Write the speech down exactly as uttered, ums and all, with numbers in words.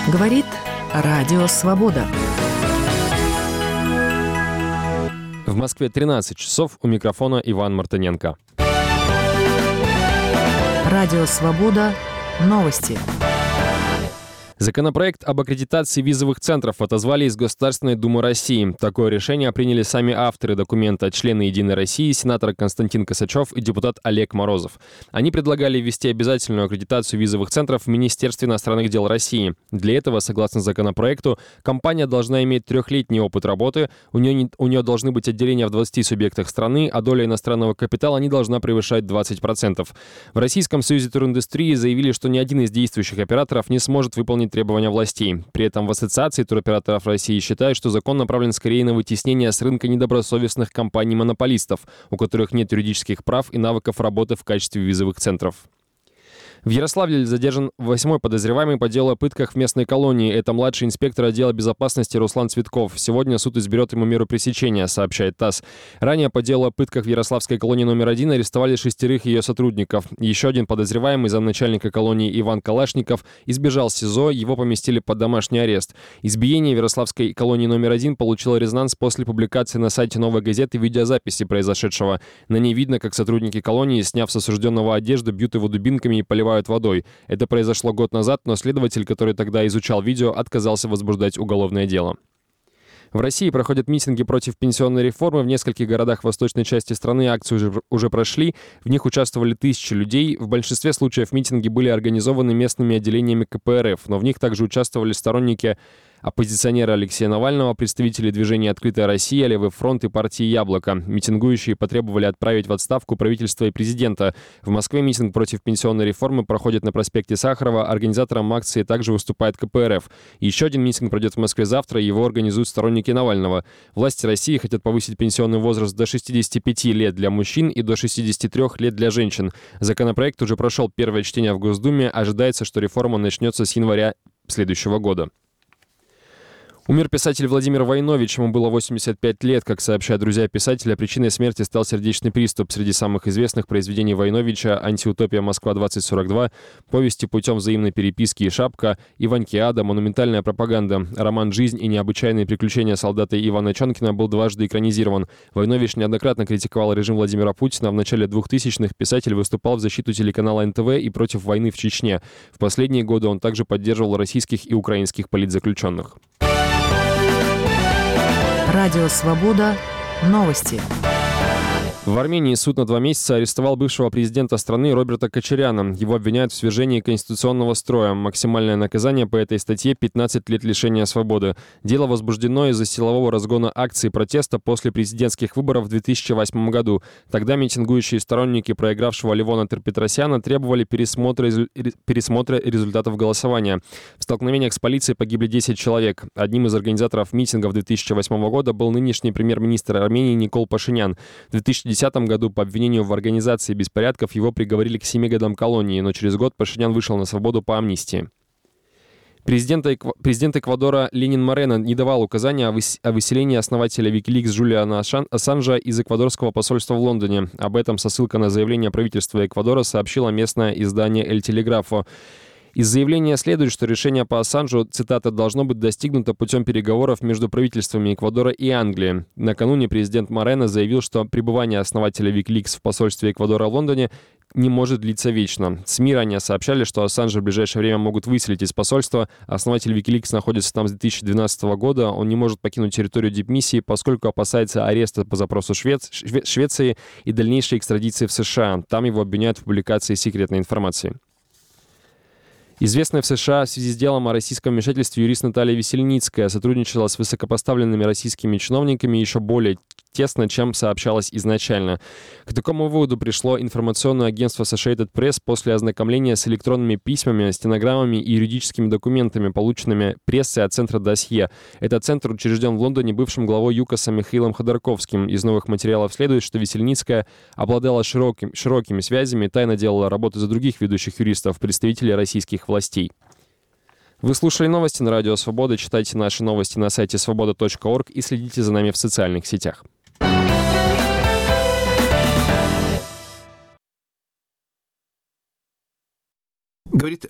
Говорит Радио Свобода. В Москве тринадцать часов, у микрофона Иван Мартыненко. Радио Свобода. Новости. Законопроект об аккредитации визовых центров отозвали из Государственной Думы России. Такое решение приняли сами авторы документа, члены «Единой России», сенатор Константин Косачев и депутат Олег Морозов. Они предлагали ввести обязательную аккредитацию визовых центров в Министерстве иностранных дел России. Для этого, согласно законопроекту, компания должна иметь трехлетний опыт работы, у нее, не, у нее должны быть отделения в двадцати субъектах страны, а доля иностранного капитала не должна превышать двадцать процентов. В Российском союзе туриндустрии заявили, что ни один из действующих операторов не сможет выполнить требования властей. При этом в Ассоциации туроператоров России считают, что закон направлен скорее на вытеснение с рынка недобросовестных компаний-монополистов, у которых нет юридических прав и навыков работы в качестве визовых центров. В Ярославле задержан восьмой подозреваемый по делу о пытках в местной колонии. Это младший инспектор отдела безопасности Руслан Цветков. Сегодня суд изберет ему меру пресечения, сообщает ТАСС. Ранее по делу о пытках в Ярославской колонии номер один арестовали шестерых ее сотрудников. Еще один подозреваемый, замначальника колонии Иван Калашников, избежал СИЗО, его поместили под домашний арест. Избиение в Ярославской колонии номер один получило резонанс после публикации на сайте «Новой газеты» видеозаписи произошедшего. На ней видно, как сотрудники колонии, сняв с осужденного одежду, бьют его дубинками и поливают водой. Это произошло год назад, но следователь, который тогда изучал видео, отказался возбуждать уголовное дело. В России проходят митинги против пенсионной реформы. В нескольких городах восточной части страны акции уже, уже прошли. В них участвовали тысячи людей. В большинстве случаев митинги были организованы местными отделениями ка пэ эр эф, но в них также участвовали сторонники оппозиционера Алексея Навального, представители движения «Открытая Россия», Левый фронт и партии «Яблоко». Митингующие потребовали отправить в отставку правительства и президента. В Москве митинг против пенсионной реформы проходит на проспекте Сахарова. Организатором акции также выступает ка пэ эр эф. Еще один митинг пройдет в Москве завтра, его организуют сторонники Навального. Власти России хотят повысить пенсионный возраст до шестидесяти пяти лет для мужчин и до шестидесяти трёх лет для женщин. Законопроект уже прошел первое чтение в Госдуме. Ожидается, что реформа начнется с января следующего года. Умер писатель Владимир Войнович, ему было восемьдесят пять лет. Как сообщают друзья писателя, причиной смерти стал сердечный приступ. Среди самых известных произведений Войновича «Антиутопия. Москва-двадцать сорок два», «Повести путем взаимной переписки» и «Шапка», «Иванькиада», «Монументальная пропаганда». Роман «Жизнь и необычайные приключения солдата Ивана Чонкина» был дважды экранизирован. Войнович неоднократно критиковал режим Владимира Путина. В начале двухтысячных писатель выступал в защиту телеканала эн тэ вэ и против войны в Чечне. В последние годы он также поддерживал российских и украинских политзаключенных. Радио Свобода. Новости. В Армении суд на два месяца арестовал бывшего президента страны Роберта Кочаряна. Его обвиняют в свержении конституционного строя. Максимальное наказание по этой статье – пятнадцать лет лишения свободы. Дело возбуждено из-за силового разгона акций протеста после президентских выборов в две тысячи восьмом году. Тогда митингующие сторонники проигравшего Левона Терпетросяна требовали пересмотра, пересмотра результатов голосования. В столкновениях с полицией погибли десять человек. Одним из организаторов митинга в две тысячи восьмом года был нынешний премьер-министр Армении Никол Пашинян. В две тысячи десятом году по обвинению в организации беспорядков его приговорили к семи годам колонии, но через год Пашинян вышел на свободу по амнистии. Президент, президент Эквадора Ленин Морено не давал указания о выселении основателя Wikileaks Джулиана Ассанжа из эквадорского посольства в Лондоне. Об этом со ссылкой на заявление правительства Эквадора сообщило местное издание «Эль Телеграфо». Из заявления следует, что решение по Ассанжу, цитата, «должно быть достигнуто путем переговоров между правительствами Эквадора и Англии». Накануне президент Морено заявил, что пребывание основателя Wikileaks в посольстве Эквадора в Лондоне не может длиться вечно. СМИ ранее сообщали, что Ассанжа в ближайшее время могут выселить из посольства. Основатель Wikileaks находится там с две тысячи двенадцатого года. Он не может покинуть территорию дипмиссии, поскольку опасается ареста по запросу Швец... Шве... Швеции и дальнейшей экстрадиции в США. Там его обвиняют в публикации секретной информации. Известная в США в связи с делом о российском вмешательстве юрист Наталья Весельницкая сотрудничала с высокопоставленными российскими чиновниками еще более тесно, чем сообщалось изначально. К такому выводу пришло информационное агентство Associated Press после ознакомления с электронными письмами, стенограммами и юридическими документами, полученными прессой от Центра Досье. Этот центр учрежден в Лондоне бывшим главой ЮКОСа Михаилом Ходорковским. Из новых материалов следует, что Весельницкая обладала широким, широкими связями и тайно делала работу за других ведущих юристов, представителей российских властей. Вы слушали новости на Радио Свобода. Читайте наши новости на сайте свобода точка орг и следите за нами в социальных сетях. Говорит